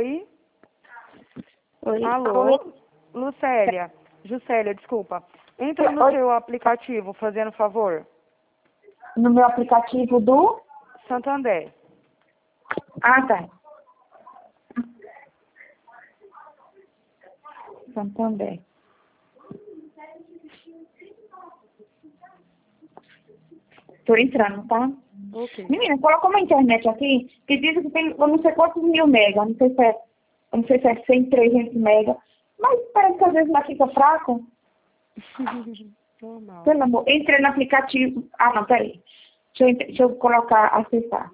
Oi? Oi. Alô? Oi. Lucélia. Juscelia, desculpa. Entra no Oi. seu aplicativo, fazendo favor. No meu aplicativo do... Santander. Ah, tá. Santander. Tô entrando, tá? Ok. Menina, colocou uma internet aqui que diz que tem eu não sei quantos mil mega. Não sei se é 100, 300 mega. Mas parece que às vezes ela fica fraco. Normal. Pelo amor. Entrei no aplicativo. Ah, não, peraí. Deixa eu colocar, acessar.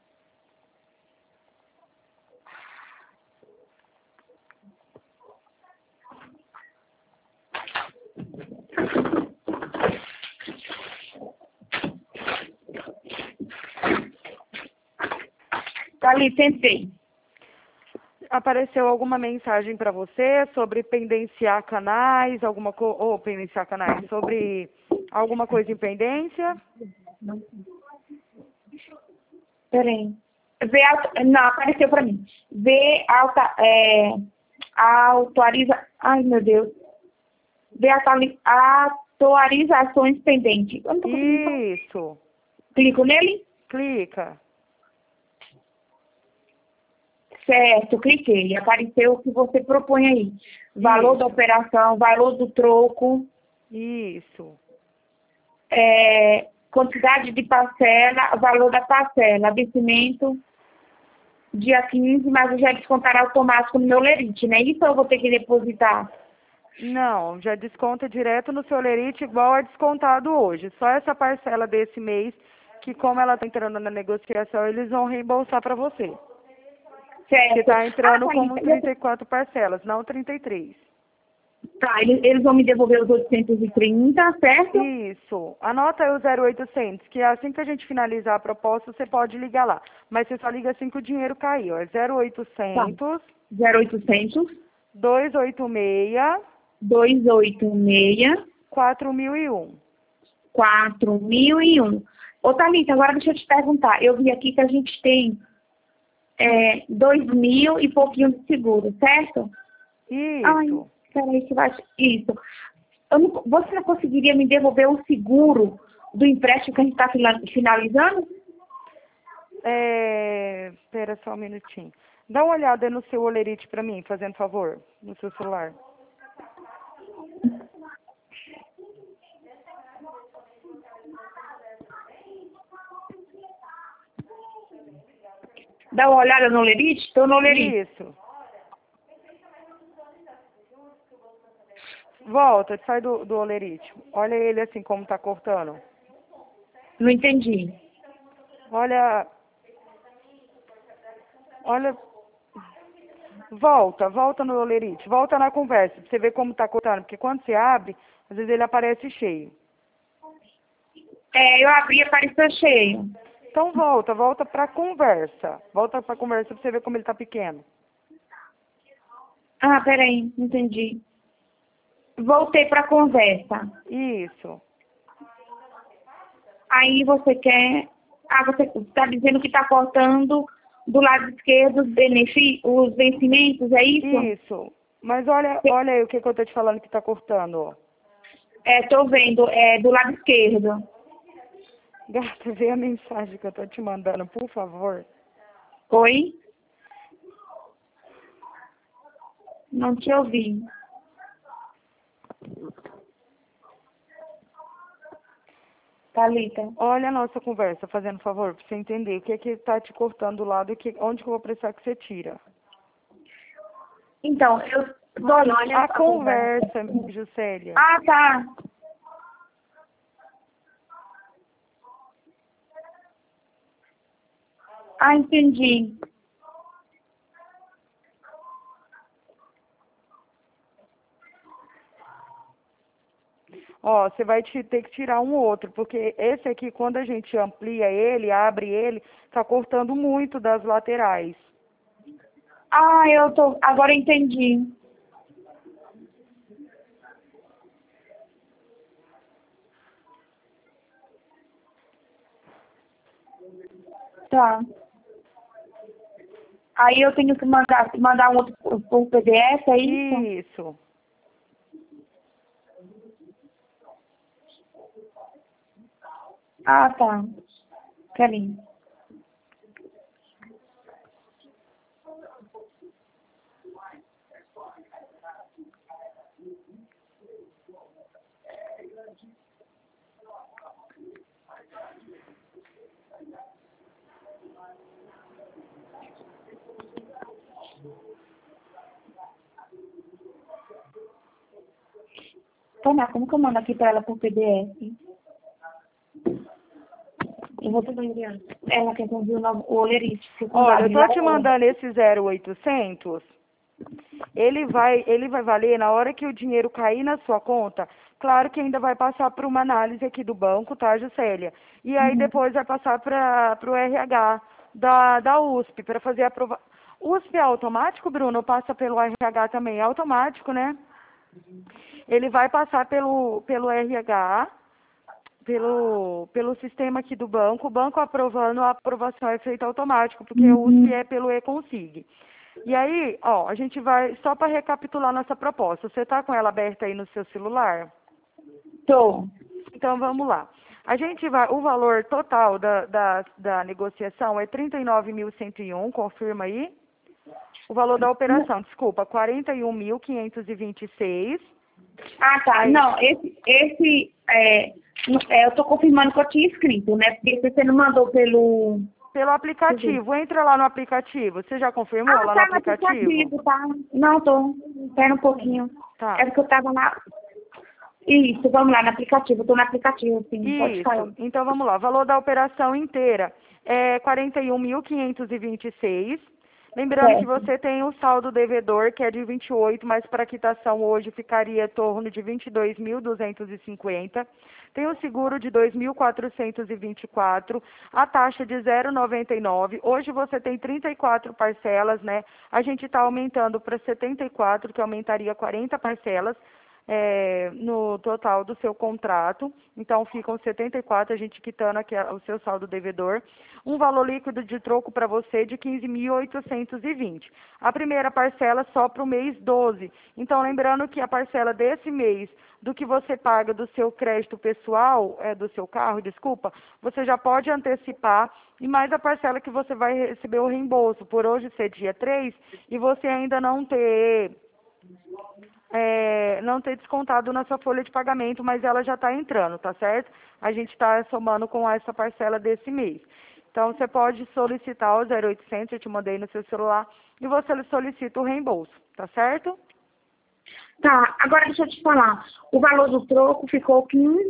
Tá ali, tentei. Apareceu alguma mensagem para você sobre pendenciar canais, pendenciar canais, sobre alguma coisa em pendência? Peraí. Não, apareceu pra mim. Autoriza. Ai, meu Deus. Atualizações pendentes. Eu não tô conseguindo falar. Isso. Clico nele? Clica. Certo, cliquei. Apareceu o que você propõe aí. Valor da Isso. operação, valor do troco, Isso. quantidade de parcela, valor da parcela, vencimento, dia 15, mas eu já descontará automático no meu lerite, né? Isso eu vou ter que depositar. Não, já desconta direto no seu lerite igual é descontado hoje. Só essa parcela desse mês, que como ela está entrando na negociação, eles vão reembolsar para você. Certo. Que está entrando Tá, como 34 parcelas, não 33. tá, eles vão me devolver os 830, certo? Isso. Anota aí o 0800, que assim que a gente finalizar a proposta, você pode ligar lá. Mas você só liga assim que o dinheiro caiu. É Tá. 0800 0800 286 286 4001. 4001. Ô, Thalita, agora deixa eu te perguntar. Eu vi aqui que a gente tem 2.000 e pouquinho de seguro, certo? Ai, Isso. peraí que vai... Isso. Você não conseguiria me devolver o seguro do empréstimo que a gente está finalizando? Espera só um minutinho. Dá uma olhada no seu olerite para mim, fazendo favor, no seu celular. Dá uma olhada no lerite? Estou no lerite. Isso. Volta, sai do olerite. Olha ele assim como tá cortando. Não entendi. Olha. Volta no olerite. Volta na conversa, pra você ver como tá cortando. Porque quando você abre, às vezes ele aparece cheio. Eu abri e apareceu cheio. Então volta pra conversa. Volta pra conversa pra você ver como ele tá pequeno. Ah, peraí, entendi. Voltei para a conversa. Isso. Aí você quer... Ah, você está dizendo que está cortando do lado esquerdo os vencimentos, é isso? Isso. Mas olha aí o que eu tô te falando que tá cortando, ó. Estou vendo, do lado esquerdo. Gata, vê a mensagem que eu tô te mandando, por favor. Oi? Não te ouvi. Thalita. Olha a nossa conversa, fazendo favor, pra você entender o que que tá te cortando do lado e onde que eu vou precisar que você tira. Então, eu... Olha A conversa, Juscelia. Ah, tá. Ah, entendi. Ó, você vai ter que tirar um outro, porque esse aqui, quando a gente amplia ele, abre ele, tá cortando muito das laterais. Ah, agora entendi. Tá. Aí eu tenho que mandar um outro por PDF, é isso? Isso. Ah, tá. Peraí. Toma, como que eu mando aqui pra ela por PDF? Eu vou te enviar. Ela quer conduzir o olerite. Olha, eu tô te mandando esse 0800. Ele vai valer na hora que o dinheiro cair na sua conta. Claro que ainda vai passar por uma análise aqui do banco, tá, Juscelia? E aí depois vai passar para o RH da USP para fazer a aprovação. USP é automático, Bruno? Passa pelo RH também? É automático, né? Ele vai passar pelo RH, pelo sistema aqui do banco. O banco aprovando, a aprovação é feita automático, porque o USP é pelo e-Consig. E aí, ó, a gente vai, só para recapitular nossa proposta, você está com ela aberta aí no seu celular? Tô. Então, vamos lá. A gente vai, o valor total da negociação é 39.101, confirma aí. O valor da operação, desculpa, 41.526. Ah, tá. Aí, Não, eu tô confirmando que eu tinha escrito, né? Porque você não mandou pelo... pelo aplicativo, entra lá no aplicativo. Você já confirmou Ah, lá no tá no aplicativo? aplicativo, tá? Não, tô. Espera um pouquinho. Tá. É porque eu tava lá... Isso, vamos lá, no aplicativo. Eu tô no aplicativo, sim. Pode falar. Isso. Então vamos lá. O valor da operação inteira é 41.526. Lembrando que Certo. você tem o saldo devedor, que é de 28, mas para quitação hoje ficaria em torno de 22.250. Tem o seguro de 2.424, a taxa de 0,99. Hoje você tem 34 parcelas, né? A gente está aumentando para 74, que aumentaria 40 parcelas no total do seu contrato. Então, ficam 74, a gente quitando aqui o seu saldo devedor. Um valor líquido de troco para você de 15.820. A primeira parcela só para o mês 12. Então, lembrando que a parcela desse mês, do que você paga do seu crédito pessoal, do seu carro, desculpa, você já pode antecipar, e mais a parcela que você vai receber o reembolso, por hoje ser dia 3, e você ainda não ter descontado na sua folha de pagamento, mas ela já está entrando, tá certo? A gente está somando com essa parcela desse mês. Então, você pode solicitar o 0800, eu te mandei no seu celular, e você solicita o reembolso, tá certo? Tá, agora deixa eu te falar. O valor do troco ficou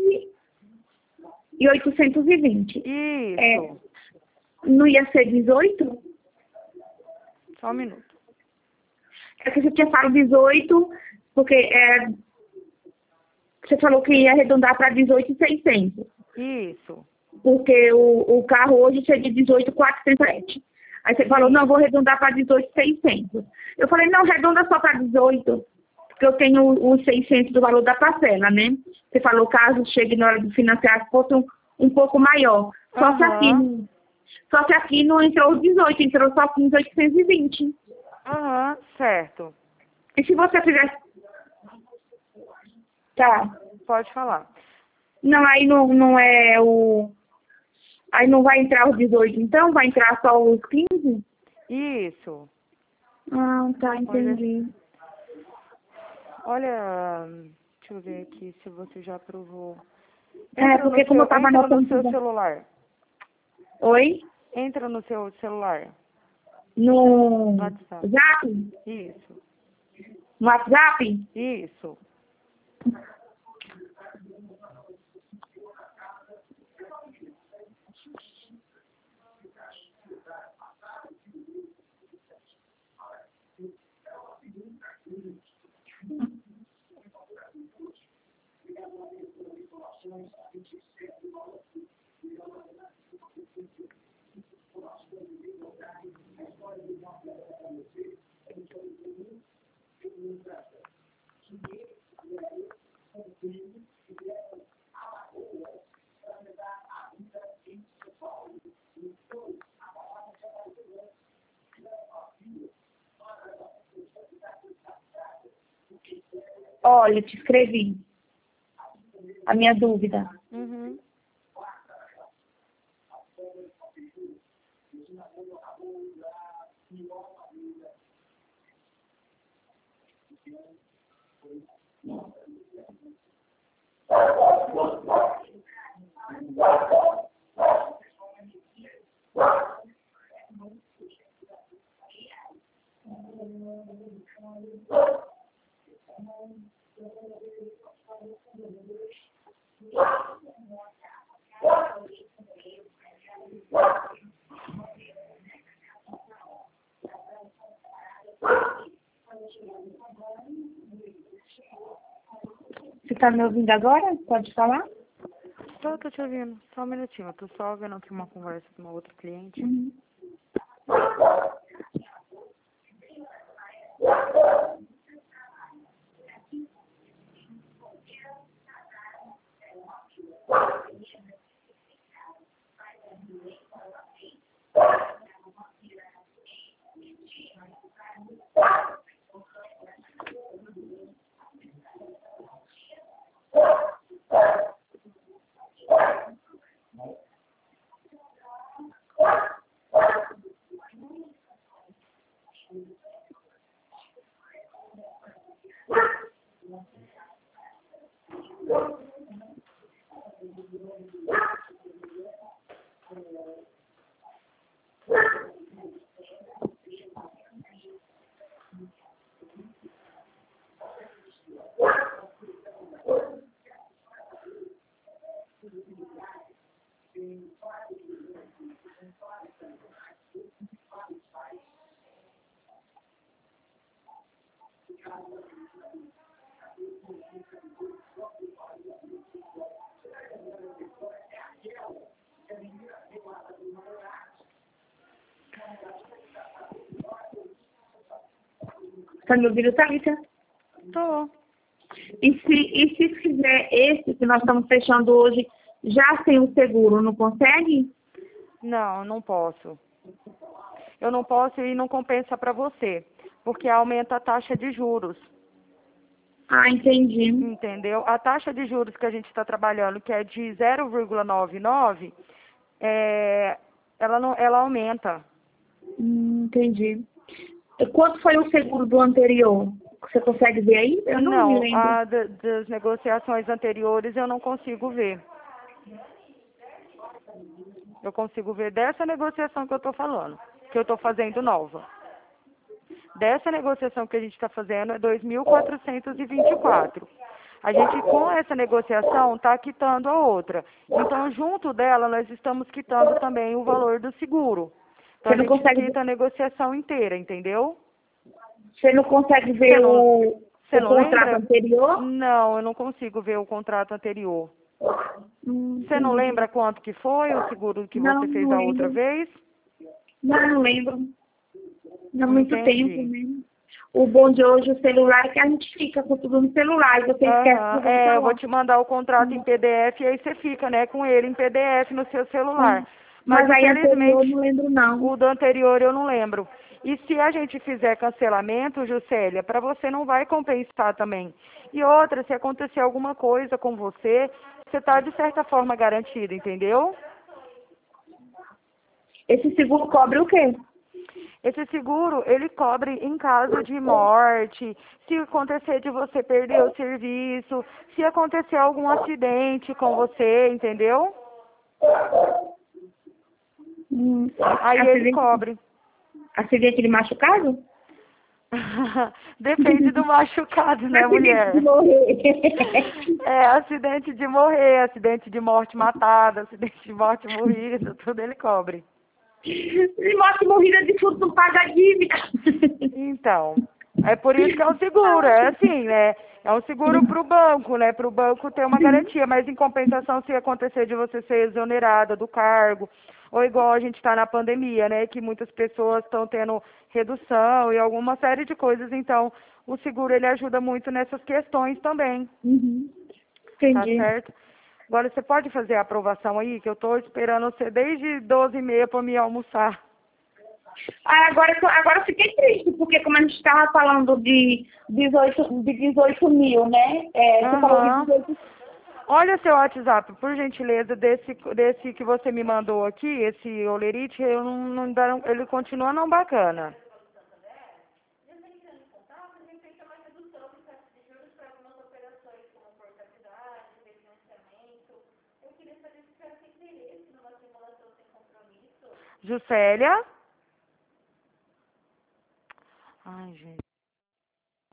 15.820. Isso. Não ia ser 18? Só um minuto. É que você tinha falado 18, porque você falou que ia arredondar para 18.600. Isso. Porque o carro hoje seria 18.407. Aí você falou, não, vou arredondar para 18.600. Eu falei, não, arredonda só para 18, porque eu tenho os 600 do valor da parcela, né? Você falou, caso chegue na hora de financiar, fosse um pouco maior. Só que aqui não entrou os 18, entrou só 15.820. Certo. E se você fizesse... Tá. Pode falar. Não, aí não é o... Aí não vai entrar os 18, então? Vai entrar só os 15? Isso. Ah, tá, entendi. Olha, deixa eu ver aqui se você já aprovou. Porque como eu tava Entra no seu anotando... celular. Oi? Entra no seu celular. No WhatsApp. Zap? Isso. No WhatsApp? Isso. Olha, eu te escrevi a minha dúvida. Uhum. Você está me ouvindo agora? Pode falar? Tô te ouvindo. Só um minutinho. Eu tô só vendo aqui uma conversa com uma outra cliente. Uhum. Tá me ouvindo, Thalita? Tô. E se fizer esse que nós estamos fechando hoje, já sem o seguro, não consegue? Não, não posso. Eu não posso e não compensa para você, porque aumenta a taxa de juros, Ah, entendi. entendeu? A taxa de juros que a gente está trabalhando, que é de 0,99, ela aumenta. Entendi. E quanto foi o seguro do anterior? Você consegue ver aí? Eu não me Não, lembro. das negociações anteriores eu não consigo ver. Eu consigo ver dessa negociação que eu estou falando, que eu estou fazendo nova. Dessa negociação que a gente está fazendo é 2.424. A gente, com essa negociação, está quitando a outra. Então, junto dela, nós estamos quitando também o valor do seguro. Então, Você a não gente consegue, quita a negociação inteira, entendeu? você não consegue Você ver não, o você não contrato lembra? anterior? Não, eu não consigo ver o contrato anterior. Você não Entendi. lembra quanto que foi o seguro que Não, você fez não a outra lembro. vez? Não lembro. Não há muito tempo Entendi. mesmo. O bom de hoje, o celular, é que a gente fica com tudo no celular e você esquece Aham, de voltar eu vou lá. te mandar o contrato em PDF e aí você fica, né, com ele em PDF no seu celular. Mas Mas aí anterior, infelizmente não lembro não. o do anterior eu não lembro. E se a gente fizer cancelamento, Juscelia, para você não vai compensar também. E outra, se acontecer alguma coisa com você, você está de certa forma garantido, entendeu? Esse seguro cobre o quê? Esse seguro, ele cobre em caso de morte, se acontecer de você perder o serviço, se acontecer algum acidente com você, entendeu? Aí ele Acidente, cobre. acidente de machucado? Depende do machucado, né, Acidente de mulher? morrer. É, acidente de morrer, acidente de morte matada, acidente de morte morrida, tudo ele cobre. E morte morrida de tudo não paga a dívida. Então, é por isso que é um seguro, é assim, né? É um seguro para o banco, né? Para o banco ter uma garantia, mas em compensação, se acontecer de você ser exonerada do cargo, ou igual a gente está na pandemia, né? Que muitas pessoas estão tendo redução e alguma série de coisas, então o seguro ele ajuda muito nessas questões também, tá Entendi. certo? Agora você pode fazer a aprovação aí, que eu estou esperando você desde 12h30 para me almoçar. Ah, agora eu fiquei triste, porque como a gente estava falando de 18 mil, né? Você falou de 18. Olha seu WhatsApp, por gentileza, desse que você me mandou aqui, esse olerite, eu ele continua não bacana. Juscelia? Ai, gente.